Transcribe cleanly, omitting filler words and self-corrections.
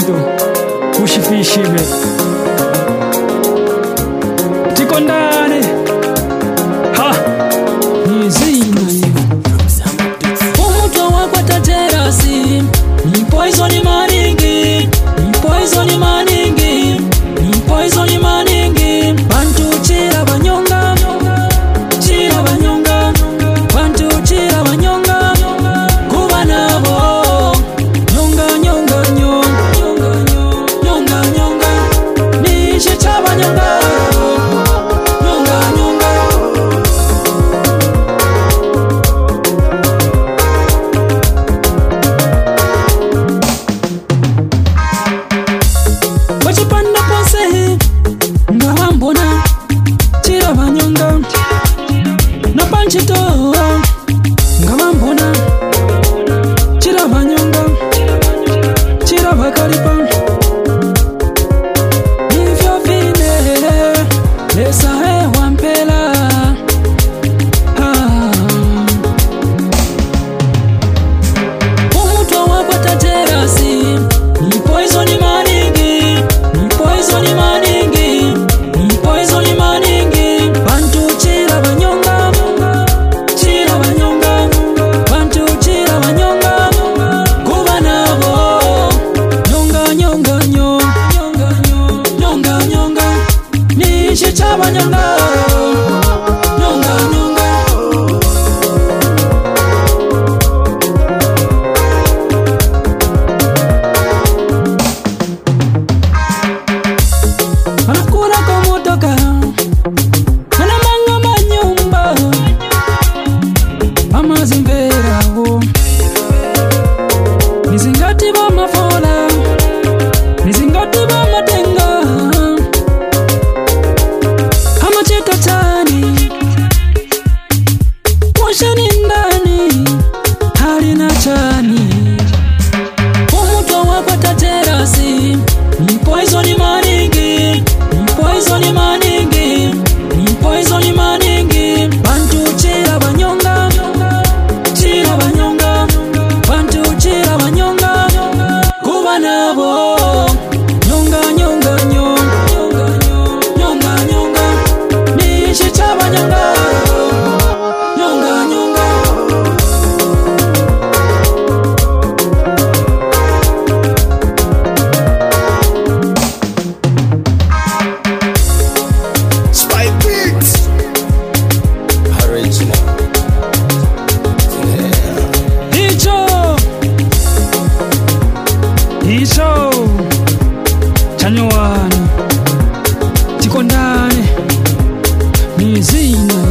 muntu ushifishime tikondane ha nizina umuto wakwata terasi ni poison maningi ni poison maningi ni poison maningi bantu chira banyonga chira banyonga bantu chira banyonga kuba nabo nyonga nyonga nyonga nyonga nyonga ni chira nyonga nyonga nyonga wachipanda pose ngawambona chira banyonga na panchito ngawambona chira banyonga chira bakalipa nivyo vile lesa wampela umuto wakwata terasi ni poison maningi ni poison maningi ni poison maningi bantu chira banyonga chira banyonga bantu chira banyonga kuba nabo nyonga nyonga nyonga nyonga nyonga ni chira banyonga nyonga nyonga anakula kwa motoka anamanga manyumba amazimbera nizingati ba mafola nizingati ba matenga amacheta tani washani ndani halina chani umuto wakwata terasi ni poison maningi ni poison maningi ni poison maningi bantu chira banyonga chira banyonga bantu chira banyonga kuba nabo nyonga nyonga nyonga nyonga nyonga ni chira banyonga nyonga nyonga Spike Beats original. Hicho chanyuani tikondane mizina